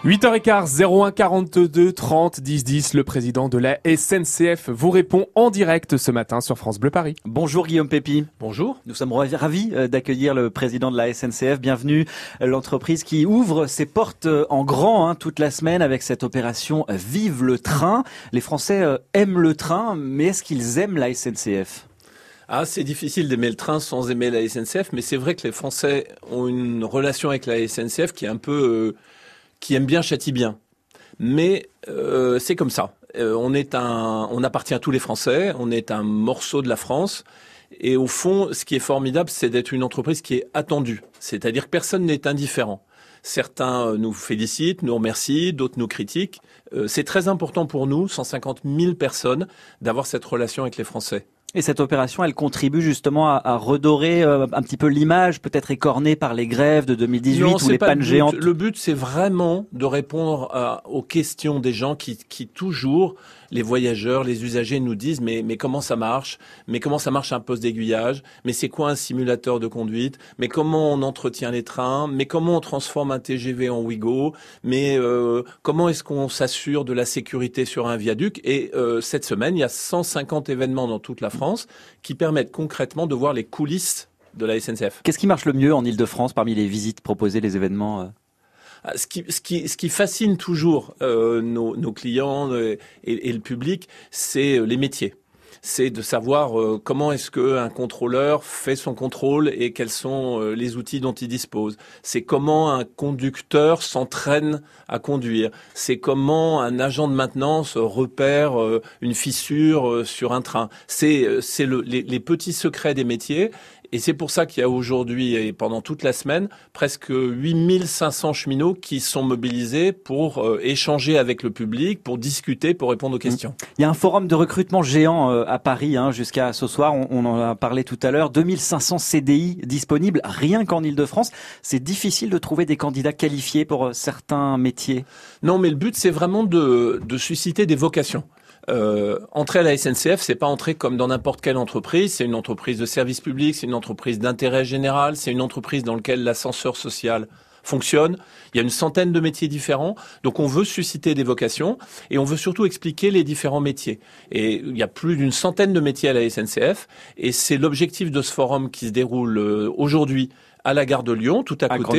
8h15, 01 42 30 10 10, le président de la SNCF vous répond en direct ce matin sur France Bleu Paris. Bonjour Guillaume Pépi. Bonjour. Nous sommes ravis d'accueillir le président de la SNCF. Bienvenue, l'entreprise qui ouvre ses portes en grand toute la semaine avec cette opération Vive le train. Les Français aiment le train, mais est-ce qu'ils aiment la SNCF ? C'est difficile d'aimer le train sans aimer la SNCF, mais c'est vrai que les Français ont une relation avec la SNCF qui est un peu... qui aime bien, châtie bien. Mais c'est comme ça. On appartient à tous les Français, on est un morceau de la France. Et au fond, ce qui est formidable, c'est d'être une entreprise qui est attendue. C'est-à-dire que personne n'est indifférent. Certains nous félicitent, nous remercient, d'autres nous critiquent. C'est très important pour nous, 150 000 personnes, d'avoir cette relation avec les Français. Et cette opération, elle contribue justement à redorer un petit peu l'image, peut-être écornée par les grèves de 2018 ou les pannes géantes. Le but, c'est vraiment de répondre aux questions des gens qui toujours, les voyageurs, les usagers nous disent mais comment ça marche ? Mais comment ça marche un poste d'aiguillage ? Mais c'est quoi un simulateur de conduite ? Mais comment on entretient les trains ? Mais comment on transforme un TGV en Ouigo ? Mais comment est-ce qu'on s'assure de la sécurité sur un viaduc ? Et cette semaine, il y a 150 événements dans toute la France qui permettent concrètement de voir les coulisses de la SNCF. Qu'est-ce qui marche le mieux en Ile-de-France parmi les visites proposées, les événements Ce qui fascine toujours nos clients et le public, c'est les métiers. C'est de savoir comment est-ce qu'un contrôleur fait son contrôle et quels sont les outils dont il dispose. C'est comment un conducteur s'entraîne à conduire. C'est comment un agent de maintenance repère une fissure sur un train. C'est les petits secrets des métiers. Et c'est pour ça qu'il y a aujourd'hui et pendant toute la semaine presque 8500 cheminots qui sont mobilisés pour échanger avec le public, pour discuter, pour répondre aux questions. Il y a un forum de recrutement géant à Paris jusqu'à ce soir, on en a parlé tout à l'heure, 2500 CDI disponibles rien qu'en Ile-de-France. C'est difficile de trouver des candidats qualifiés pour certains métiers. Non, mais le but c'est vraiment de susciter des vocations. Entrer à la SNCF, c'est pas entrer comme dans n'importe quelle entreprise. C'est une entreprise de service public, c'est une entreprise d'intérêt général, c'est une entreprise dans laquelle l'ascenseur social fonctionne. Il y a une centaine de métiers différents. Donc on veut susciter des vocations et on veut surtout expliquer les différents métiers. Et il y a plus d'une centaine de métiers à la SNCF et c'est l'objectif de ce forum qui se déroule aujourd'hui à la gare de Lyon, tout à côté,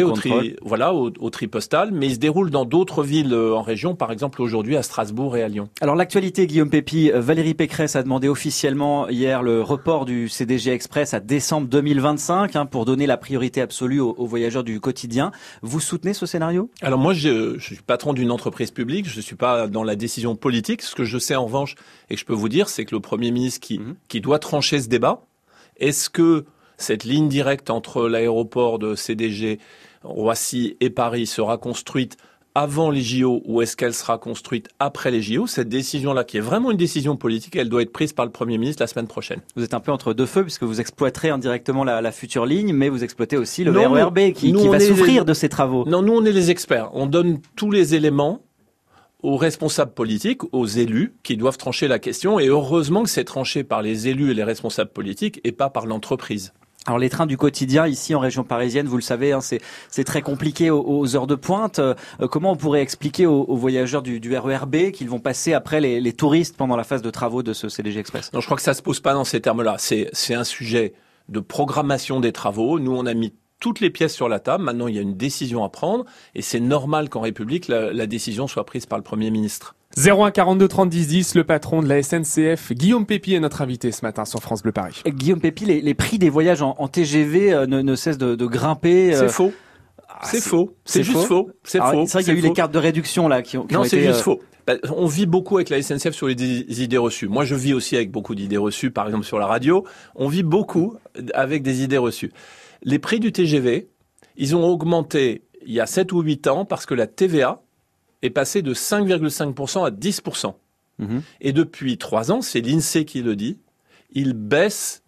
au tri postal, mais il se déroule dans d'autres villes en région, par exemple aujourd'hui à Strasbourg et à Lyon. Alors l'actualité, Guillaume Pépi, Valérie Pécresse a demandé officiellement hier le report du CDG Express à décembre 2025 pour donner la priorité absolue aux voyageurs du quotidien. Vous soutenez ce scénario ? Alors moi, je suis patron d'une entreprise publique, je ne suis pas dans la décision politique. Ce que je sais en revanche, et que je peux vous dire, c'est que le Premier ministre qui doit trancher ce débat, est-ce que cette ligne directe entre l'aéroport de CDG, Roissy et Paris sera construite avant les JO ou est-ce qu'elle sera construite après les JO ? Cette décision-là, qui est vraiment une décision politique, elle doit être prise par le Premier ministre la semaine prochaine. Vous êtes un peu entre deux feux puisque vous exploiterez indirectement la future ligne, mais vous exploitez aussi le RER qui va souffrir de ces travaux. Non, nous on est les experts. On donne tous les éléments aux responsables politiques, aux élus qui doivent trancher la question. Et heureusement que c'est tranché par les élus et les responsables politiques et pas par l'entreprise. Alors les trains du quotidien ici en région parisienne, vous le savez, c'est très compliqué aux heures de pointe. Comment on pourrait expliquer aux voyageurs du RER B qu'ils vont passer après les touristes pendant la phase de travaux de ce CDG Express ? Non, je crois que ça se pose pas dans ces termes-là. C'est un sujet de programmation des travaux. Nous, on a mis toutes les pièces sur la table. Maintenant, il y a une décision à prendre et c'est normal qu'en République, la décision soit prise par le Premier ministre. 01 42 30 10 10, le patron de la SNCF, Guillaume Pépi, est notre invité ce matin sur France Bleu Paris. Guillaume Pépi, les prix des voyages en TGV ne cessent de grimper. C'est faux. C'est faux. C'est juste faux. C'est faux. C'est vrai qu'il y a eu les cartes de réduction là qui ont Non, été... c'est juste faux. On vit beaucoup avec la SNCF sur les idées reçues. Moi, je vis aussi avec beaucoup d'idées reçues, par exemple sur la radio. On vit beaucoup avec des idées reçues. Les prix du TGV, ils ont augmenté il y a 7 ou 8 ans parce que la TVA est passée de 5,5% à 10%. Et depuis 3 ans, c'est l'INSEE qui le dit, il baisse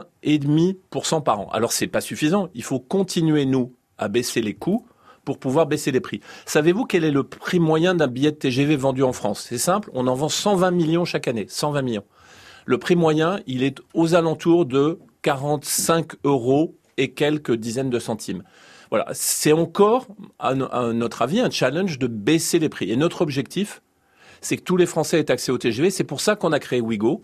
d'1,5% par an. Alors, c'est pas suffisant. Il faut continuer, nous, à baisser les coûts pour pouvoir baisser les prix. Savez-vous quel est le prix moyen d'un billet de TGV vendu en France ? C'est simple, on en vend 120 millions chaque année. 120 millions. Le prix moyen, il est aux alentours de 45 € et quelques dizaines de centimes. Voilà, c'est encore, à notre avis, un challenge de baisser les prix. Et notre objectif, c'est que tous les Français aient accès au TGV. C'est pour ça qu'on a créé Ouigo.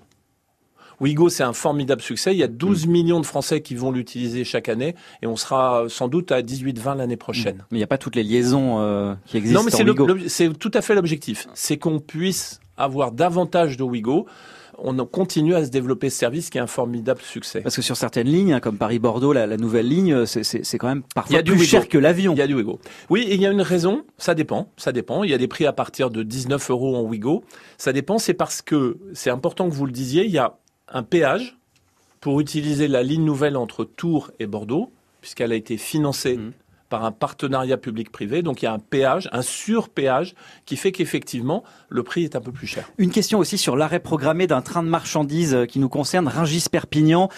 Ouigo, c'est un formidable succès. Il y a 12 millions de Français qui vont l'utiliser chaque année et on sera sans doute à 18-20 l'année prochaine. Mais il n'y a pas toutes les liaisons qui existent. Non, mais c'est tout à fait l'objectif. C'est qu'on puisse avoir davantage de Ouigo. On continue à se développer ce service qui est un formidable succès. Parce que sur certaines lignes, comme Paris-Bordeaux, la nouvelle ligne, c'est quand même parfois plus cher que l'avion. Il y a du Ouigo. Oui, et il y a une raison. Ça dépend. Il y a des prix à partir de 19 € en Ouigo. Ça dépend. C'est parce que, c'est important que vous le disiez, il y a un péage pour utiliser la ligne nouvelle entre Tours et Bordeaux, puisqu'elle a été financée par un partenariat public-privé. Donc il y a un péage, un surpéage, qui fait qu'effectivement, le prix est un peu plus cher. Une question aussi sur l'arrêt programmé d'un train de marchandises qui nous concerne, Rungis-Perpignan,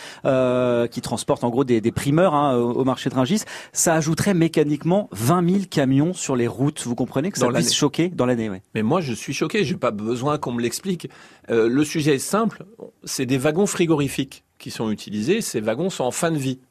qui transporte en gros des primeurs au marché de Rungis. Ça ajouterait mécaniquement 20 000 camions sur les routes. Vous comprenez que ça puisse choquer dans l'année, oui. Mais moi, je suis choqué. J'ai pas besoin qu'on me l'explique. Le sujet est simple. C'est des wagons frigorifiques qui sont utilisés. Ces wagons sont en fin de vie.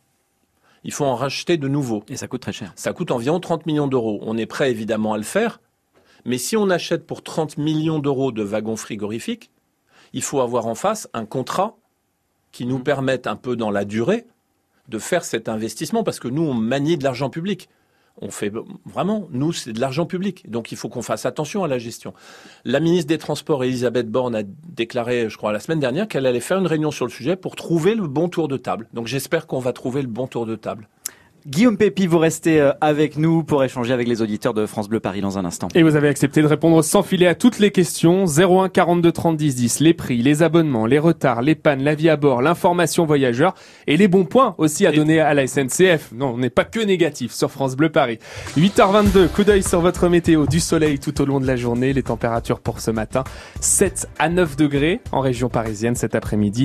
Il faut en racheter de nouveaux. Et ça coûte très cher. Ça coûte environ 30 millions d'euros. On est prêt évidemment à le faire. Mais si on achète pour 30 millions d'euros de wagons frigorifiques, il faut avoir en face un contrat qui nous permette un peu dans la durée de faire cet investissement. Parce que nous, on manie de l'argent public. On fait vraiment, nous, c'est de l'argent public. Donc, il faut qu'on fasse attention à la gestion. La ministre des Transports, Elisabeth Borne, a déclaré, je crois, la semaine dernière, qu'elle allait faire une réunion sur le sujet pour trouver le bon tour de table. Donc, j'espère qu'on va trouver le bon tour de table. Guillaume Pépi, vous restez avec nous pour échanger avec les auditeurs de France Bleu Paris dans un instant. Et vous avez accepté de répondre sans filet à toutes les questions. 01 42 30 10 10, les prix, les abonnements, les retards, les pannes, la vie à bord, l'information voyageur et les bons points aussi à donner à la SNCF. Non, on n'est pas que négatif sur France Bleu Paris. 8h22, coup d'œil sur votre météo, du soleil tout au long de la journée. Les températures pour ce matin, 7 à 9 degrés en région parisienne cet après-midi,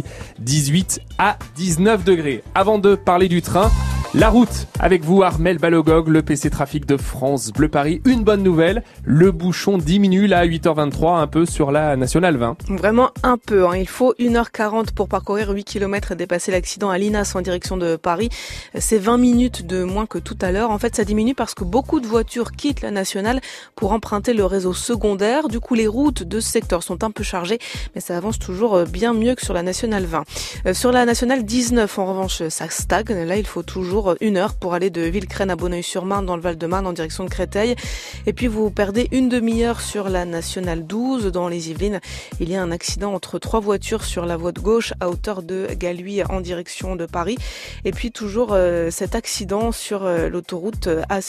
18 à 19 degrés. Avant de parler du train, la route avec vous, Armel Balogog, le PC Trafic de France Bleu Paris. Une bonne nouvelle, le bouchon diminue là à 8h23 un peu sur la Nationale 20. Vraiment un peu, Il faut 1h40 pour parcourir 8 km et dépasser l'accident à Linas en direction de Paris. C'est 20 minutes de moins que tout à l'heure. En fait, ça diminue parce que beaucoup de voitures quittent la Nationale pour emprunter le réseau secondaire. Du coup, les routes de ce secteur sont un peu chargées, mais ça avance toujours bien mieux que sur la Nationale 20. Sur la Nationale 19, en revanche, ça stagne. Là, il faut toujours 1 heure pour aller de Villecresnes à Bonneuil-sur-Marne dans le Val-de-Marne en direction de Créteil. Et puis vous perdez une demi-heure sur la Nationale 12 dans les Yvelines. Il y a un accident entre 3 voitures sur la voie de gauche à hauteur de Galuy en direction de Paris. Et puis toujours cet accident sur l'autoroute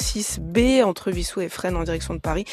A6B entre Vissou et Fresnes en direction de Paris.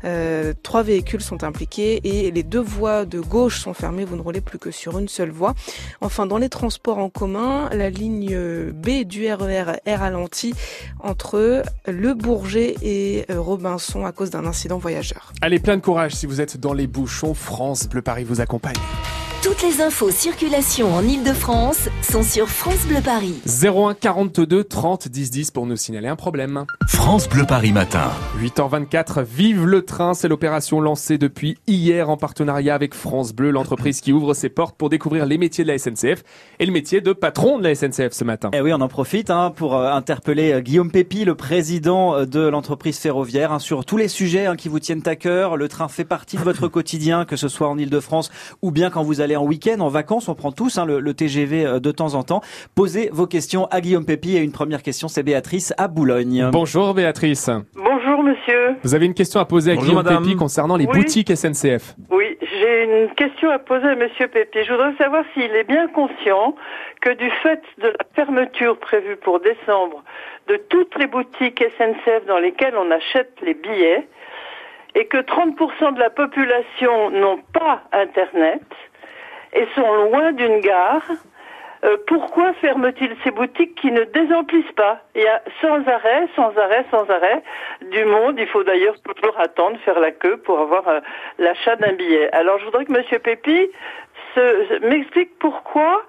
3 véhicules sont impliqués et les 2 voies de gauche sont fermées. Vous ne roulez plus que sur une seule voie. Enfin, dans les transports en commun, la ligne B du RER est ralentie entre Le Bourget et Robinson à cause d'un incident voyageur. Allez, plein de courage si vous êtes dans les bouchons. France Bleu Paris vous accompagne. Toutes les infos circulation en Ile-de-France sont sur France Bleu Paris. 01 42 30 10 10 pour nous signaler un problème. France Bleu Paris matin. 8h24, vive le train, c'est l'opération lancée depuis hier en partenariat avec France Bleu, l'entreprise qui ouvre ses portes pour découvrir les métiers de la SNCF et le métier de patron de la SNCF ce matin. Et oui, on en profite pour interpeller Guillaume Pépi, le président de l'entreprise ferroviaire, sur tous les sujets qui vous tiennent à cœur. Le train fait partie de votre quotidien, que ce soit en Ile-de-France ou bien quand vous allez en week-end, en vacances, on prend tous le TGV de temps en temps. Posez vos questions à Guillaume Pépi et une première question, c'est Béatrice à Boulogne. Bonjour Béatrice. Bonjour monsieur. Vous avez une question à poser à Guillaume Pépi concernant les boutiques SNCF. Oui, j'ai une question à poser à monsieur Pépi. Je voudrais savoir s'il est bien conscient que du fait de la fermeture prévue pour décembre de toutes les boutiques SNCF dans lesquelles on achète les billets et que 30% de la population n'ont pas Internet et sont loin d'une gare, pourquoi ferment-ils ces boutiques qui ne désemplissent pas? Il y a sans arrêt du monde. Il faut d'ailleurs toujours attendre, faire la queue pour avoir l'achat d'un billet. Alors je voudrais que monsieur Pépi m'explique pourquoi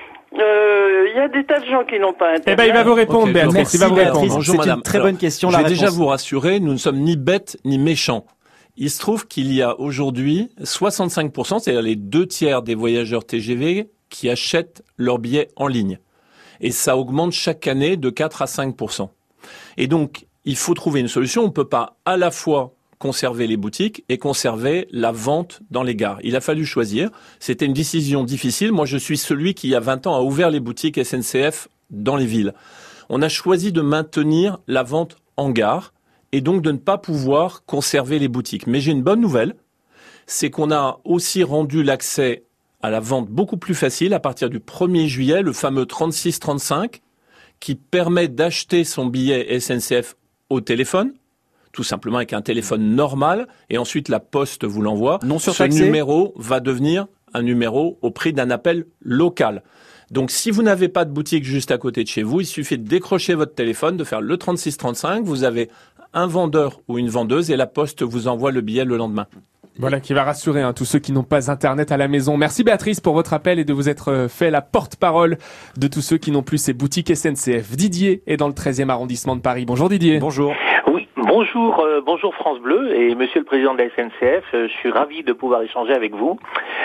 il y a des tas de gens qui n'ont pas Internet. Eh ben, il va vous répondre, Béatrice. Merci, il va vous répondre. Bonjour, c'est une très bonne question. Je vais déjà vous rassurer, nous ne sommes ni bêtes ni méchants. Il se trouve qu'il y a aujourd'hui 65%, c'est-à-dire les 2/3 des voyageurs TGV qui achètent leurs billets en ligne. Et ça augmente chaque année de 4 à 5%. Et donc, il faut trouver une solution. On ne peut pas à la fois conserver les boutiques et conserver la vente dans les gares. Il a fallu choisir. C'était une décision difficile. Moi, je suis celui qui, il y a 20 ans, a ouvert les boutiques SNCF dans les villes. On a choisi de maintenir la vente en gare et donc de ne pas pouvoir conserver les boutiques. Mais j'ai une bonne nouvelle, c'est qu'on a aussi rendu l'accès à la vente beaucoup plus facile à partir du 1er juillet, le fameux 36-35, qui permet d'acheter son billet SNCF au téléphone, tout simplement avec un téléphone normal, et ensuite la poste vous l'envoie. Non surtaxé. Ce numéro va devenir un numéro au prix d'un appel local. Donc si vous n'avez pas de boutique juste à côté de chez vous, il suffit de décrocher votre téléphone, de faire le 36-35, vous avez un vendeur ou une vendeuse et la poste vous envoie le billet le lendemain. Voilà qui va rassurer tous ceux qui n'ont pas Internet à la maison. Merci Béatrice pour votre appel et de vous être fait la porte-parole de tous ceux qui n'ont plus ces boutiques SNCF. Didier est dans le 13e arrondissement de Paris. Bonjour Didier. Bonjour. Oui, bonjour France Bleu et Monsieur le Président de la SNCF. Je suis ravi de pouvoir échanger avec vous.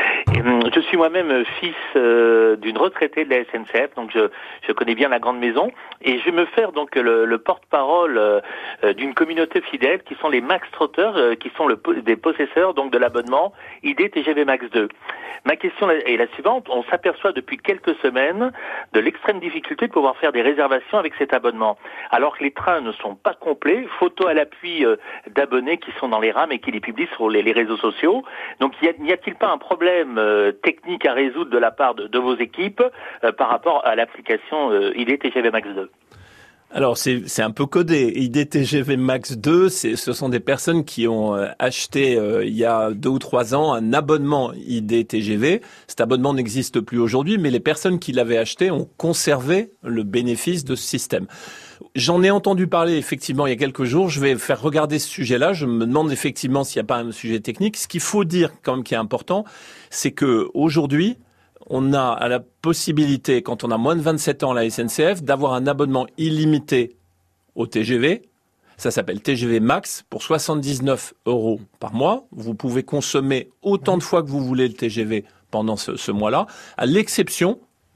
Je suis moi-même fils d'une retraitée de la SNCF, donc je connais bien la grande maison et je vais me faire donc le porte-parole d'une communauté fidèle qui sont les Max Trotters, qui sont des possesseurs donc de l'abonnement ID TGV Max 2. Ma question est la suivante. On s'aperçoit depuis quelques semaines de l'extrême difficulté de pouvoir faire des réservations avec cet abonnement. Alors que les trains ne sont pas complets, photos à l'appui d'abonnés qui sont dans les rames et qui les publient sur les réseaux sociaux. Donc n'y a-t-il pas un problème technique à résoudre de la part de vos équipes par rapport à l'application ID TGV Max 2 ? Alors c'est un peu codé. ID TGV Max 2, ce sont des personnes qui ont acheté il y a 2 ou 3 ans un abonnement ID TGV. Cet abonnement n'existe plus aujourd'hui, mais les personnes qui l'avaient acheté ont conservé le bénéfice de ce système. J'en ai entendu parler effectivement il y a quelques jours. Je vais faire regarder ce sujet-là. Je me demande effectivement s'il n'y a pas un sujet technique. Ce qu'il faut dire quand même qui est important, c'est que aujourd'hui, on a à la possibilité, quand on a moins de 27 ans à la SNCF, d'avoir un abonnement illimité au TGV. Ça s'appelle TGV Max pour 79 € par mois. Vous pouvez consommer autant de fois que vous voulez le TGV pendant ce mois-là, à l'exception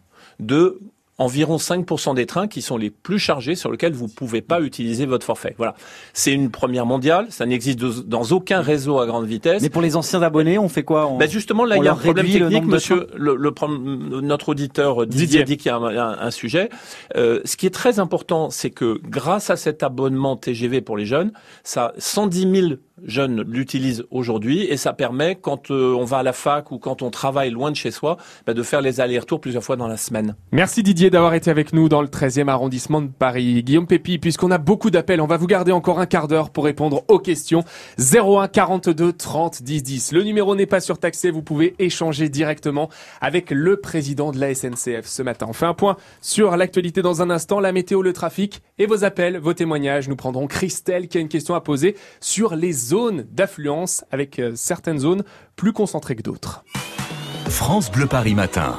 de environ 5% des trains qui sont les plus chargés sur lesquels vous pouvez pas utiliser votre forfait. Voilà. C'est une première mondiale. Ça n'existe dans aucun réseau à grande vitesse. Mais pour les anciens abonnés, on fait quoi? Justement, là, il y a un problème technique, monsieur. Notre auditeur Didier dit qu'il y a un sujet. Ce qui est très important, c'est que grâce à cet abonnement TGV pour les jeunes, 110 000 jeunes l'utilisent aujourd'hui et ça permet, quand on va à la fac ou quand on travaille loin de chez soi, de faire les allers-retours plusieurs fois dans la semaine. Merci Didier d'avoir été avec nous dans le 13e arrondissement de Paris. Guillaume Pépi, puisqu'on a beaucoup d'appels, on va vous garder encore un quart d'heure pour répondre aux questions. 01 42 30 10 10. Le numéro n'est pas surtaxé, vous pouvez échanger directement avec le président de la SNCF ce matin. On fait un point sur l'actualité dans un instant, la météo, le trafic et vos appels, vos témoignages. Nous prendrons Christelle qui a une question à poser sur les zones d'affluence, avec certaines zones plus concentrées que d'autres. France Bleu Paris Matin.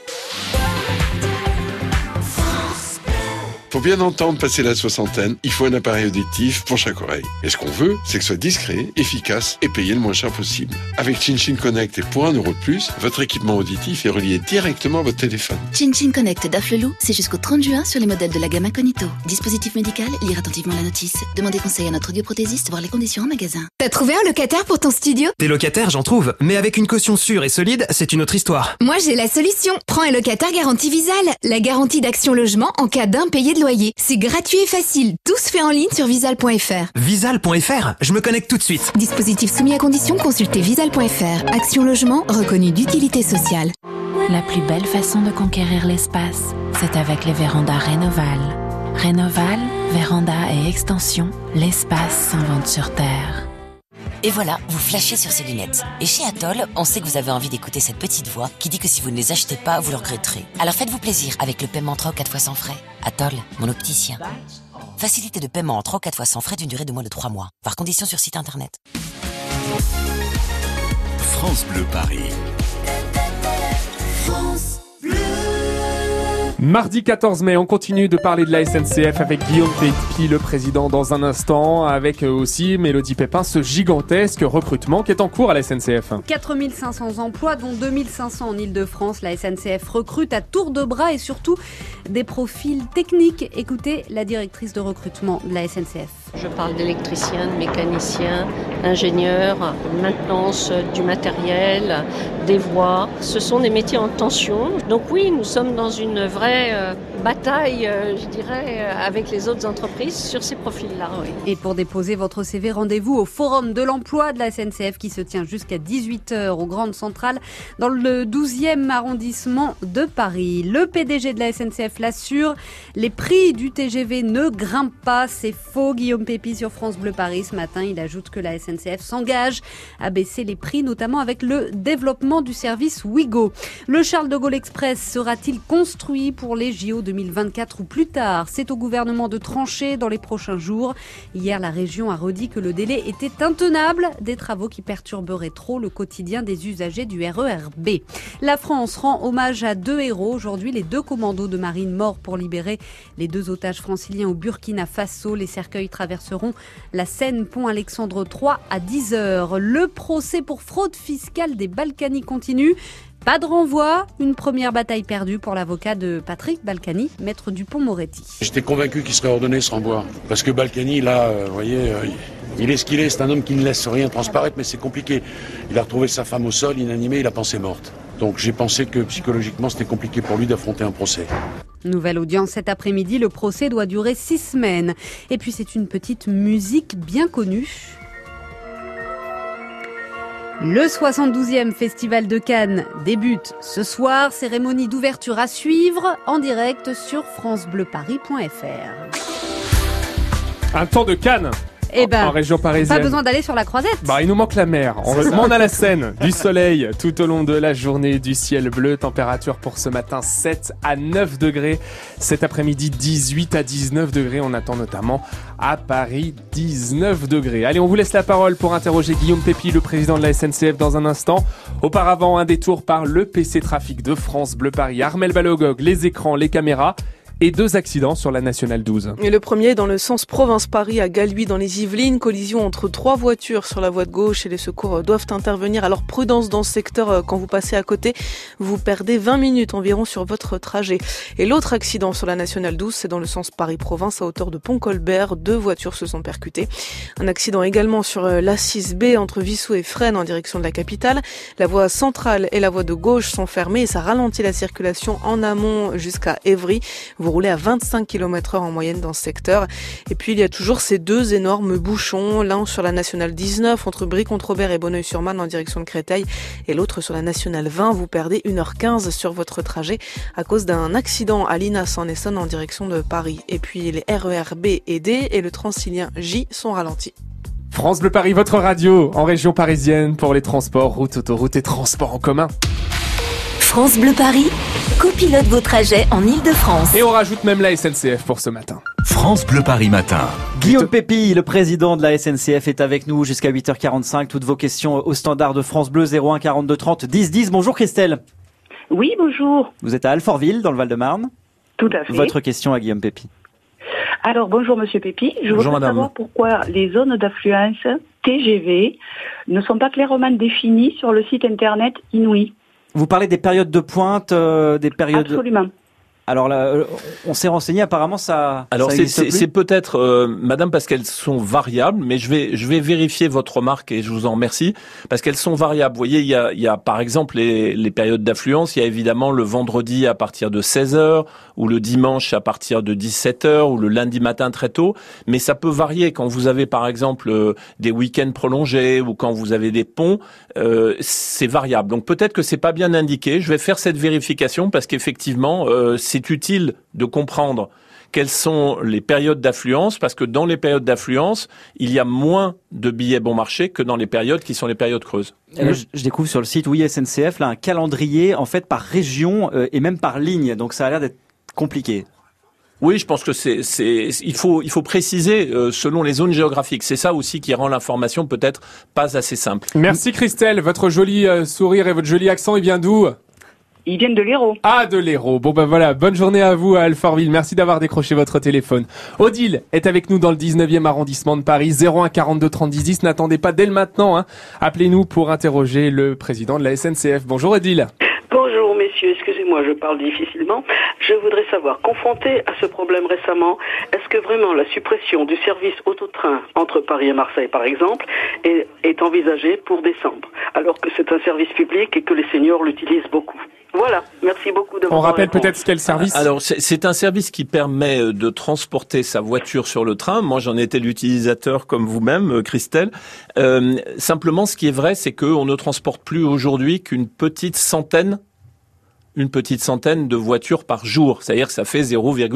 Pour bien entendre passer la soixantaine, il faut un appareil auditif pour chaque oreille. Et ce qu'on veut, c'est que ce soit discret, efficace et payé le moins cher possible. Avec ChinChin Connect et pour 1 € de plus, votre équipement auditif est relié directement à votre téléphone. ChinChin Connect d'Afflelou, c'est jusqu'au 30 juin sur les modèles de la gamme Incognito. Dispositif médical, lire attentivement la notice. Demandez conseil à notre audioprothésiste, voir les conditions en magasin. T'as trouvé un locataire pour ton studio? Des locataires, j'en trouve, mais avec une caution sûre et solide, c'est une autre histoire. Moi, j'ai la solution. Prends un locataire garantie Visal, la garantie d'Action Logement en cas d'impayé de loyer. C'est gratuit et facile. Tout se fait en ligne sur visal.fr. Visal.fr, je me connecte tout de suite. Dispositif soumis à conditions, consultez visal.fr. Action Logement, reconnu d'utilité sociale. La plus belle façon de conquérir l'espace, c'est avec les vérandas Rénoval. Rénoval, véranda et extension, l'espace s'invente sur Terre. Et voilà, vous flashez sur ces lunettes. Et chez Atoll, on sait que vous avez envie d'écouter cette petite voix qui dit que si vous ne les achetez pas, vous le regretterez. Alors faites-vous plaisir avec le paiement en 3 ou 4 fois sans frais. Atoll, mon opticien. Facilité de paiement en 3 ou 4 fois sans frais d'une durée de moins de 3 mois. Par condition sur site internet. France Bleu Paris. France Bleu. Mardi 14 mai, on continue de parler de la SNCF avec Guillaume Pépi, le président, dans un instant, avec aussi Mélodie Pépin, ce gigantesque recrutement qui est en cours à la SNCF. 4500 emplois, dont 2500 en Ile-de-France. La SNCF recrute à tour de bras et surtout des profils techniques. Écoutez la directrice de recrutement de la SNCF. Je parle d'électriciens, de mécaniciens, ingénieurs, maintenance du matériel, des voies. Ce sont des métiers en tension. Donc oui, nous sommes dans une vraie bataille, je dirais, avec les autres entreprises sur ces profils-là. Oui. Et pour déposer votre CV, rendez-vous au Forum de l'emploi de la SNCF qui se tient jusqu'à 18h aux Grandes Centrales dans le 12e arrondissement de Paris. Le PDG de la SNCF l'assure, les prix du TGV ne grimpent pas, c'est faux. Guillaume Pépi sur France Bleu Paris ce matin, il ajoute que la SNCF s'engage à baisser les prix, notamment avec le développement du service Ouigo. Le Charles de Gaulle Express sera-t-il construit pour les JO 2024 ou plus tard? C'est au gouvernement de trancher dans les prochains jours. Hier, la région a redit que le délai était intenable, des travaux qui perturberaient trop le quotidien des usagers du RER B. La France rend hommage à 2 héros aujourd'hui, les 2 commandos de marine morts pour libérer les 2 otages franciliens au Burkina Faso. Les cercueils traverseront la Seine pont Alexandre III à 10h. Le procès pour fraude fiscale des Balkany continue. Pas de renvoi, une première bataille perdue pour l'avocat de Patrick Balkany, maître Dupond-Moretti. J'étais convaincu qu'il serait ordonné ce renvoi. Parce que Balkany, là, vous voyez, il est ce qu'il est. C'est un homme qui ne laisse rien transparaître, mais c'est compliqué. Il a retrouvé sa femme au sol, inanimée, il a pensé morte. Donc j'ai pensé que psychologiquement, c'était compliqué pour lui d'affronter un procès. Nouvelle audience cet après-midi, le procès doit durer 6 semaines. Et puis c'est une petite musique bien connue. Le 72e Festival de Cannes débute ce soir. Cérémonie d'ouverture à suivre en direct sur francebleuparis.fr. Un temps de Cannes en région parisienne. Pas besoin d'aller sur la Croisette. Il nous manque la mer. On a la Seine, du soleil tout au long de la journée, du ciel bleu. Température pour ce matin 7 à 9 degrés. Cet après-midi 18 à 19 degrés. On attend notamment à Paris 19 degrés. Allez, on vous laisse la parole pour interroger Guillaume Pépi, le président de la SNCF, dans un instant. Auparavant, un détour par le PC Trafic de France Bleu Paris. Armel Balogog, les écrans, les caméras. Et 2 accidents sur la Nationale 12. Et le premier dans le sens province-Paris à Galuy dans les Yvelines. Collision entre 3 voitures sur la voie de gauche et les secours doivent intervenir. Alors prudence dans ce secteur quand vous passez à côté. Vous perdez 20 minutes environ sur votre trajet. Et l'autre accident sur la Nationale 12, c'est dans le sens Paris-Province à hauteur de Pont-Colbert. 2 voitures se sont percutées. Un accident également sur l'A6B entre Vissou et Fresnes en direction de la capitale. La voie centrale et la voie de gauche sont fermées et ça ralentit la circulation en amont jusqu'à Évry. Vous roulez à 25 km/h en moyenne dans ce secteur. Et puis il y a toujours ces 2 énormes bouchons, l'un sur la Nationale 19 entre Brie-Comte-Robert et Bonneuil-sur-Marne en direction de Créteil et l'autre sur la Nationale 20. Vous perdez 1h15 sur votre trajet à cause d'un accident à Linas en Essonne en direction de Paris. Et puis les RER B et D et le Transilien J sont ralentis. France Bleu Paris, votre radio en région parisienne pour les transports, routes, autoroutes et transports en commun. France Bleu Paris, copilote vos trajets en Ile-de-France. Et on rajoute même la SNCF pour ce matin. France Bleu Paris matin. Guillaume Pépi, le président de la SNCF, est avec nous jusqu'à 8h45. Toutes vos questions au standard de France Bleu 01 42 30 10 10. Bonjour Christelle. Oui, bonjour. Vous êtes à Alfortville, dans le Val-de-Marne. Tout à fait. Votre question à Guillaume Pépi. Alors, bonjour Monsieur Pépi. Je voudrais savoir pourquoi les zones d'affluence TGV ne sont pas clairement définies sur le site internet Inouï. Vous parlez des périodes de pointe, des périodes... Absolument. Alors là, on s'est renseigné, apparemment ça. Alors ça c'est peut-être, Madame, parce qu'elles sont variables, mais je vais vérifier votre remarque et je vous en remercie parce qu'elles sont variables. Vous voyez, il y a par exemple les périodes d'affluence. Il y a évidemment le vendredi à partir de 16h ou le dimanche à partir de 17h ou le lundi matin très tôt. Mais ça peut varier quand vous avez par exemple des week-ends prolongés ou quand vous avez des ponts. C'est variable. Donc peut-être que c'est pas bien indiqué. Je vais faire cette vérification parce qu'effectivement, c'est utile de comprendre quelles sont les périodes d'affluence, parce que dans les périodes d'affluence, il y a moins de billets bon marché que dans les périodes qui sont les périodes creuses. Je découvre sur le site Oui SNCF là un calendrier en fait par région et même par ligne, donc ça a l'air d'être compliqué. Oui, je pense que il faut préciser selon les zones géographiques. C'est ça aussi qui rend l'information peut-être pas assez simple. Merci Christelle, votre joli sourire et votre joli accent, il vient d'où ? Ils viennent de l'Hérault. Ah, de l'Hérault. Bon ben voilà, bonne journée à vous à Alfortville. Merci d'avoir décroché votre téléphone. Odile est avec nous dans le 19e arrondissement de Paris. 01 42 30 10 10. N'attendez pas dès le maintenant. Appelez-nous pour interroger le président de la SNCF. Bonjour Odile. Bonjour messieurs, excusez-moi, je parle difficilement. Je voudrais savoir, confronté à ce problème récemment, est-ce que vraiment la suppression du service autotrain entre Paris et Marseille par exemple est envisagée pour décembre, alors que c'est un service public et que les seniors l'utilisent beaucoup? Voilà, merci beaucoup de votre On rappelle réponse. peut-être quel service. Alors c'est un service qui permet de transporter sa voiture sur le train. Moi j'en étais l'utilisateur comme vous-même, Christelle. Simplement ce qui est vrai, c'est qu'on ne transporte plus aujourd'hui qu'une petite centaine de voitures par jour. C'est-à-dire que ça fait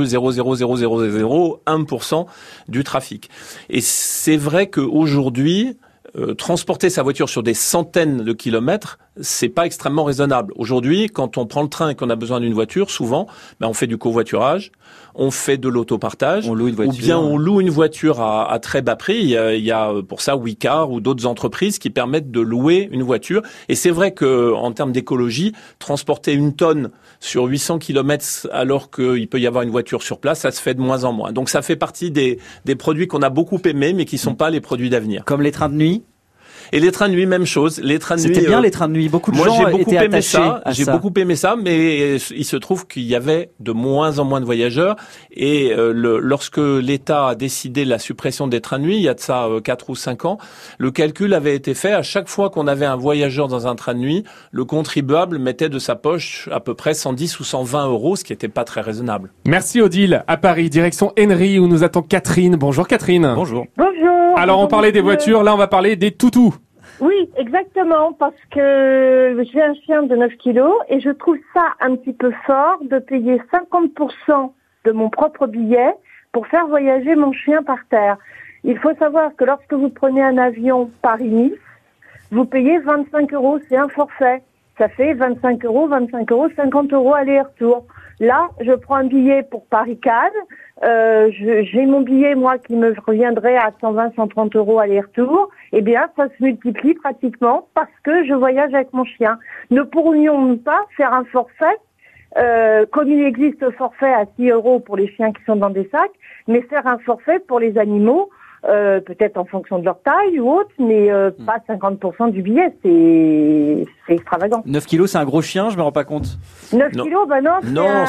0,0000001% du trafic. Et c'est vrai qu'aujourd'hui, transporter sa voiture sur des centaines de kilomètres, c'est pas extrêmement raisonnable. Aujourd'hui, quand on prend le train et qu'on a besoin d'une voiture, souvent, on fait du covoiturage, on fait de l'autopartage, ou bien on loue une voiture à très bas prix. Il y a pour ça Wicar ou d'autres entreprises qui permettent de louer une voiture. Et c'est vrai que en termes d'écologie, transporter une tonne sur 800 km alors qu'il peut y avoir une voiture sur place, ça se fait de moins en moins. Donc ça fait partie des produits qu'on a beaucoup aimés, mais qui sont pas les produits d'avenir. Comme les trains de nuit. Et les trains de nuit, même chose. Les trains de nuit. C'était bien les trains de nuit. Beaucoup de gens étaient attachés à ça. J'ai beaucoup aimé ça, mais il se trouve qu'il y avait de moins en moins de voyageurs. Et lorsque l'État a décidé la suppression des trains de nuit, il y a de ça 4 ou 5 ans, le calcul avait été fait. À chaque fois qu'on avait un voyageur dans un train de nuit, le contribuable mettait de sa poche à peu près 110 ou 120 euros, ce qui n'était pas très raisonnable. Merci Odile. À Paris, direction Henry, où nous attend Catherine. Bonjour Catherine. Bonjour. Bonjour. Alors on parlait des voitures, là on va parler des toutous. Oui, exactement, parce que j'ai un chien de 9 kilos et je trouve ça un petit peu fort de payer 50% de mon propre billet pour faire voyager mon chien par terre. Il faut savoir que lorsque vous prenez un avion Paris-Nice, vous payez 25 euros, c'est un forfait. Ça fait 25 euros, 50 euros aller-retour. Là, je prends un billet pour Paris-Cannes. J'ai mon billet, moi, qui me reviendrait à 120, 130 euros aller-retour. Eh bien, ça se multiplie pratiquement parce que je voyage avec mon chien. Ne pourrions-nous pas faire un forfait, comme il existe un forfait à 6 euros pour les chiens qui sont dans des sacs, mais faire un forfait pour les animaux, peut-être en fonction de leur taille ou autre, mais pas 50% du billet, c'est extravagant. 9 kilos, c'est un gros chien, je me rends pas compte. 9 kilos, non. Non,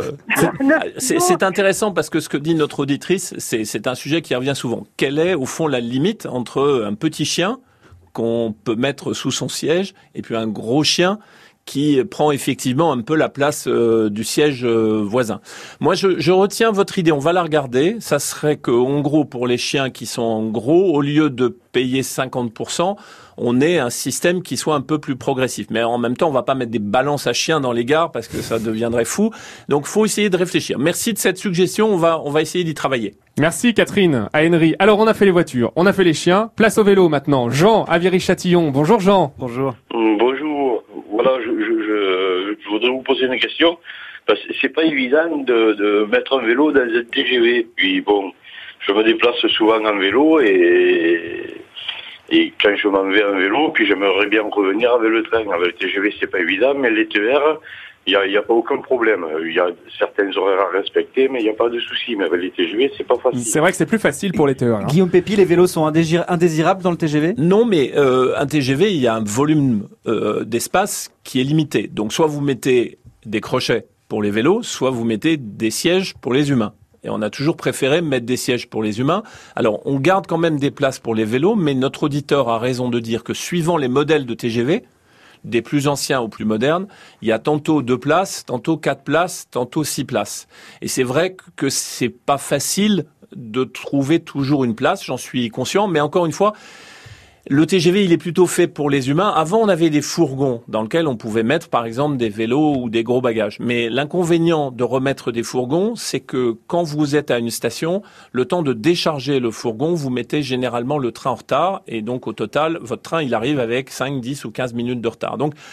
c'est intéressant parce que ce que dit notre auditrice, c'est un sujet qui revient souvent. Quelle est, au fond, la limite entre un petit chien qu'on peut mettre sous son siège et puis un gros chien qui prend effectivement un peu la place du siège voisin. Moi, je retiens votre idée. On va la regarder. Ça serait que, en gros, pour les chiens qui sont en gros, au lieu de payer 50%, on ait un système qui soit un peu plus progressif. Mais en même temps, on va pas mettre des balances à chiens dans les gares parce que ça deviendrait fou. Donc, faut essayer de réfléchir. Merci de cette suggestion. On va essayer d'y travailler. Merci Catherine, à Henry. Alors, on a fait les voitures, on a fait les chiens. Place au vélo maintenant. Jean, à Viry-Châtillon. Bonjour Jean. Bonjour. Bonjour. Voilà, je voudrais vous poser une question. Parce que c'est pas évident de mettre un vélo dans un TGV. Puis bon, je me déplace souvent en vélo et quand je m'en vais en vélo, puis j'aimerais bien revenir avec le train. Avec le TGV, c'est pas évident, mais les TER, il y a pas aucun problème. Il y a certains horaires à respecter, mais il n'y a pas de souci. Mais avec les TGV, c'est pas facile. C'est vrai que c'est plus facile pour les TER. Guillaume Pépi, les vélos sont indésirables dans le TGV ? Non, mais un TGV, il y a un volume d'espace qui est limité. Donc, soit vous mettez des crochets pour les vélos, soit vous mettez des sièges pour les humains. Et on a toujours préféré mettre des sièges pour les humains. Alors, on garde quand même des places pour les vélos, mais notre auditeur a raison de dire que suivant les modèles de TGV, des plus anciens aux plus modernes, il y a tantôt 2 places, tantôt 4 places, tantôt 6 places. Et c'est vrai que c'est pas facile de trouver toujours une place, j'en suis conscient, mais encore une fois, le TGV, il est plutôt fait pour les humains. Avant, on avait des fourgons dans lesquels on pouvait mettre, par exemple, des vélos ou des gros bagages. Mais l'inconvénient de remettre des fourgons, c'est que quand vous êtes à une station, le temps de décharger le fourgon, vous mettez généralement le train en retard. Et donc, au total, votre train, il arrive avec 5, 10 ou 15 minutes de retard. Donc,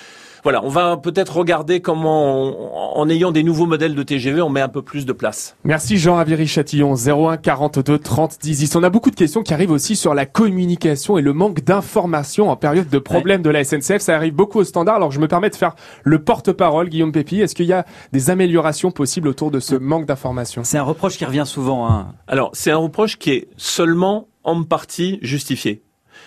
voilà, on va peut-être regarder comment, en ayant des nouveaux modèles de TGV, on met un peu plus de place. Merci Jean Aviry-Châtillon, 01 42 30 10 10. On a beaucoup de questions qui arrivent aussi sur la communication et le manque d'informations en période de problème de la SNCF. Ça arrive beaucoup au standard. Alors je me permets de faire le porte-parole, Guillaume Pépi. Est-ce qu'il y a des améliorations possibles autour de ce manque d'informations? C'est un reproche qui revient souvent. Hein. Alors, c'est un reproche qui est seulement en partie justifié.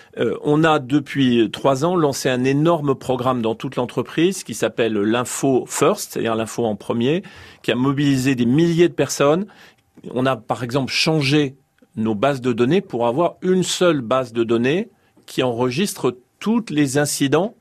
On a depuis 3 ans lancé un énorme programme dans toute l'entreprise qui s'appelle l'Info First, c'est-à-dire l'info en premier, qui a mobilisé des milliers de personnes. On a par exemple changé nos bases de données pour avoir une seule base de données qui enregistre tous les incidents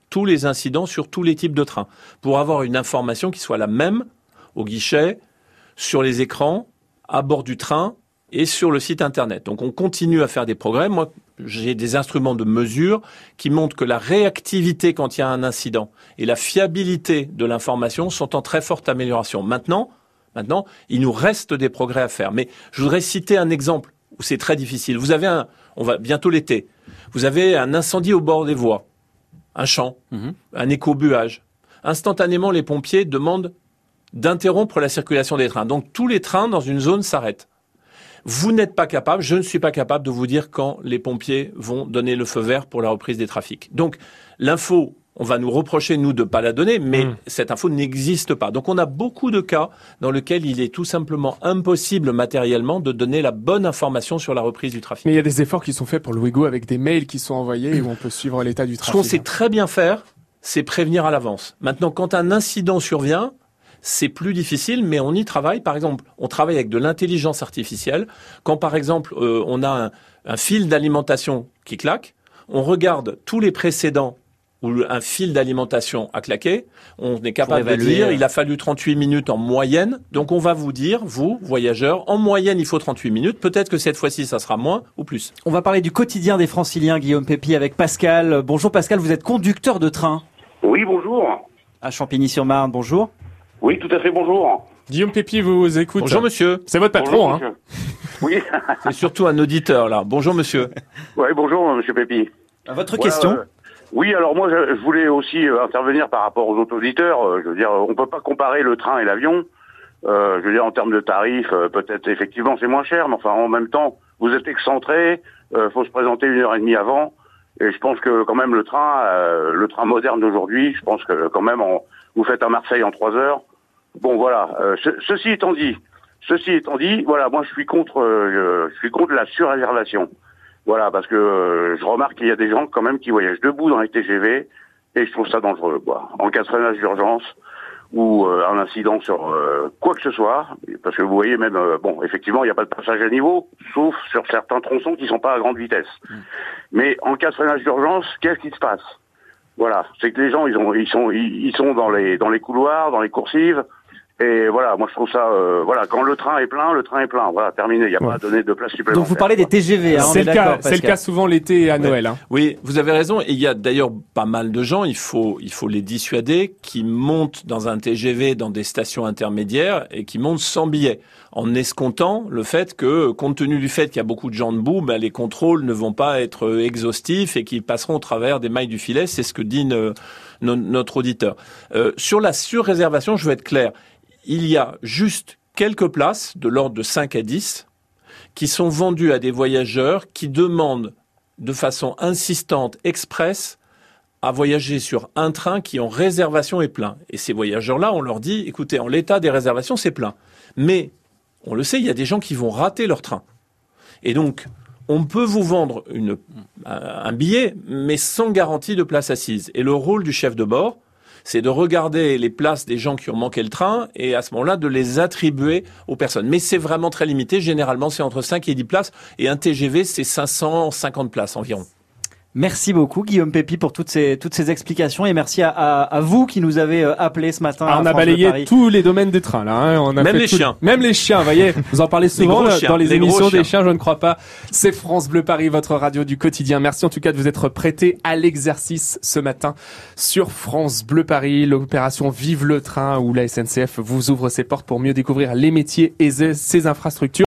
sur tous les types de trains, pour avoir une information qui soit la même au guichet, sur les écrans, à bord du train et sur le site internet. Donc on continue à faire des progrès. Moi, j'ai des instruments de mesure qui montrent que la réactivité quand il y a un incident et la fiabilité de l'information sont en très forte amélioration. Maintenant, il nous reste des progrès à faire. Mais je voudrais citer un exemple où c'est très difficile. On va bientôt l'été. Vous avez un incendie au bord des voies, un champ, un écobuage. Instantanément, les pompiers demandent d'interrompre la circulation des trains. Donc tous les trains dans une zone s'arrêtent. Vous n'êtes pas capable, je ne suis pas capable de vous dire quand les pompiers vont donner le feu vert pour la reprise des trafics. Donc l'info, on va nous reprocher, nous, de ne pas la donner, mais cette info n'existe pas. Donc on a beaucoup de cas dans lesquels il est tout simplement impossible matériellement de donner la bonne information sur la reprise du trafic. Mais il y a des efforts qui sont faits pour le Ouigo avec des mails qui sont envoyés et où on peut suivre l'état du trafic. Ce qu'on sait très bien faire, c'est prévenir à l'avance. Maintenant, quand un incident survient, c'est plus difficile, mais on y travaille. Par exemple, on travaille avec de l'intelligence artificielle. Quand, par exemple, on a un fil d'alimentation qui claque, on regarde tous les précédents où un fil d'alimentation a claqué. On est capable de dire, il a fallu 38 minutes en moyenne. Donc, on va vous dire, vous, voyageurs, en moyenne, il faut 38 minutes. Peut-être que cette fois-ci, ça sera moins ou plus. On va parler du quotidien des Franciliens, Guillaume Pépi, avec Pascal. Bonjour Pascal, vous êtes conducteur de train. Oui, bonjour. À Champigny-sur-Marne, bonjour. Oui, tout à fait, bonjour. Guillaume Pépi vous écoute. Bonjour monsieur. C'est votre patron, bonjour, Oui. C'est surtout un auditeur là. Bonjour monsieur. Oui, bonjour monsieur Pépi. Votre question Oui, alors moi je voulais aussi intervenir par rapport aux autres auditeurs. Je veux dire, on peut pas comparer le train et l'avion. Je veux dire, en termes de tarifs, peut-être effectivement c'est moins cher, mais enfin en même temps, vous êtes excentré, faut se présenter 1h30 avant. Et je pense que quand même le train moderne d'aujourd'hui, je pense que quand même vous faites à Marseille en 3 heures. Bon voilà. Ceci étant dit, voilà, moi je suis contre la surréservation. Voilà, parce que je remarque qu'il y a des gens quand même qui voyagent debout dans les TGV et je trouve ça dangereux, quoi. En cas de freinage d'urgence ou un incident sur quoi que ce soit, parce que vous voyez même, effectivement, il n'y a pas de passage à niveau, sauf sur certains tronçons qui sont pas à grande vitesse. Mais en cas de freinage d'urgence, qu'est-ce qui se passe? Voilà, c'est que les gens, ils sont dans les couloirs, dans les coursives. Et voilà, moi je trouve ça, quand le train est plein, voilà, terminé, il n'y a pas à donner de place supplémentaire. Donc vous parlez des TGV, hein, c'est le cas souvent l'été et à Noël. Hein. Oui, vous avez raison, et il y a d'ailleurs pas mal de gens, il faut les dissuader, qui montent dans un TGV dans des stations intermédiaires et qui montent sans billet, en escomptant le fait que, compte tenu du fait qu'il y a beaucoup de gens debout, les contrôles ne vont pas être exhaustifs et qu'ils passeront au travers des mailles du filet, c'est ce que dit notre auditeur. Sur la surréservation, je veux être clair. Il y a juste quelques places, de l'ordre de 5 à 10, qui sont vendues à des voyageurs qui demandent de façon insistante, express, à voyager sur un train qui en réservation est plein. Et ces voyageurs-là, on leur dit, écoutez, en l'état des réservations, c'est plein. Mais, on le sait, il y a des gens qui vont rater leur train. Et donc, on peut vous vendre un billet, mais sans garantie de place assise. Et le rôle du chef de bord, c'est de regarder les places des gens qui ont manqué le train et à ce moment-là de les attribuer aux personnes. Mais c'est vraiment très limité. Généralement, c'est entre 5 et 10 places. Et un TGV, c'est 550 places environ. Merci beaucoup Guillaume Pépi pour toutes ces explications et merci à vous qui nous avez appelé ce matin. On a balayé tous les domaines des trains là. Hein. On a même les chiens. Même les chiens, vous voyez. Vous en parlez souvent dans les émissions des chiens, je ne crois pas. C'est France Bleu Paris, votre radio du quotidien. Merci en tout cas de vous être prêté à l'exercice ce matin sur France Bleu Paris. L'opération Vive le train où la SNCF vous ouvre ses portes pour mieux découvrir les métiers et ses infrastructures.